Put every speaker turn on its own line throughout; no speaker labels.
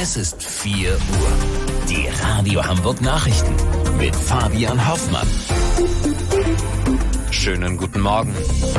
Es ist 4 Uhr. Die Radio Hamburg Nachrichten mit Fabian Hoffmann.
Schönen guten Morgen.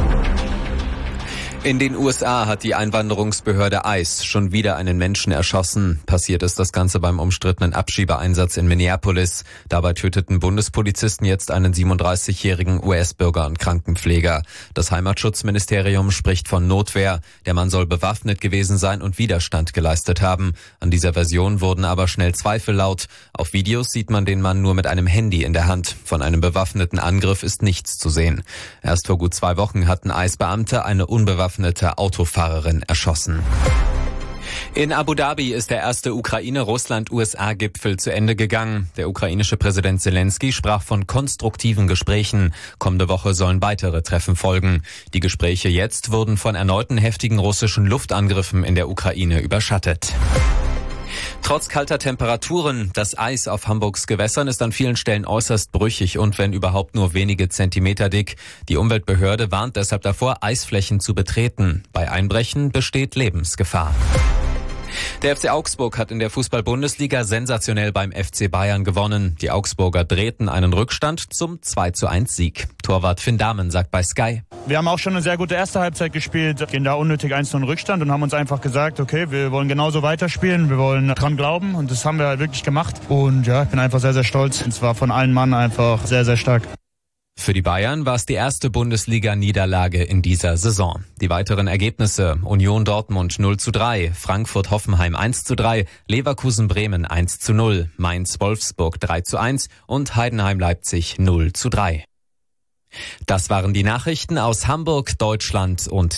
In den USA hat die Einwanderungsbehörde ICE schon wieder einen Menschen erschossen. Passiert ist das Ganze beim umstrittenen Abschiebeeinsatz in Minneapolis. Dabei töteten Bundespolizisten jetzt einen 37-jährigen US-Bürger und Krankenpfleger. Das Heimatschutzministerium spricht von Notwehr. Der Mann soll bewaffnet gewesen sein und Widerstand geleistet haben. An dieser Version wurden aber schnell Zweifel laut. Auf Videos sieht man den Mann nur mit einem Handy in der Hand. Von einem bewaffneten Angriff ist nichts zu sehen. Erst vor gut 2 Wochen hatten ICE-Beamte eine unbewaffnete Autofahrerin erschossen. In Abu Dhabi ist der erste Ukraine-Russland-USA-Gipfel zu Ende gegangen. Der ukrainische Präsident Zelensky sprach von konstruktiven Gesprächen. Kommende Woche sollen weitere Treffen folgen. Die Gespräche jetzt wurden von erneuten heftigen russischen Luftangriffen in der Ukraine überschattet. Trotz kalter Temperaturen, das Eis auf Hamburgs Gewässern ist an vielen Stellen äußerst brüchig und wenn überhaupt nur wenige Zentimeter dick. Die Umweltbehörde warnt deshalb davor, Eisflächen zu betreten. Bei Einbrechen besteht Lebensgefahr. Der FC Augsburg hat in der Fußball-Bundesliga sensationell beim FC Bayern gewonnen. Die Augsburger drehten einen Rückstand zum 2:1-Sieg. Torwart Finn Dahmen sagt bei Sky:
Wir haben auch schon eine sehr gute erste Halbzeit gespielt, gehen da unnötig 1:0 in Rückstand und haben uns einfach gesagt, okay, wir wollen genauso weiterspielen, wir wollen dran glauben und das haben wir halt wirklich gemacht. Und ja, ich bin einfach sehr, sehr stolz. Und zwar von allen Mann einfach sehr, sehr stark.
Für die Bayern war es die erste Bundesliga-Niederlage in dieser Saison. Die weiteren Ergebnisse: Union Dortmund 0:3, Frankfurt-Hoffenheim 1:3, Leverkusen-Bremen 1:0, Mainz-Wolfsburg 3:1 und Heidenheim-Leipzig 0:3. Das waren die Nachrichten aus Hamburg, Deutschland und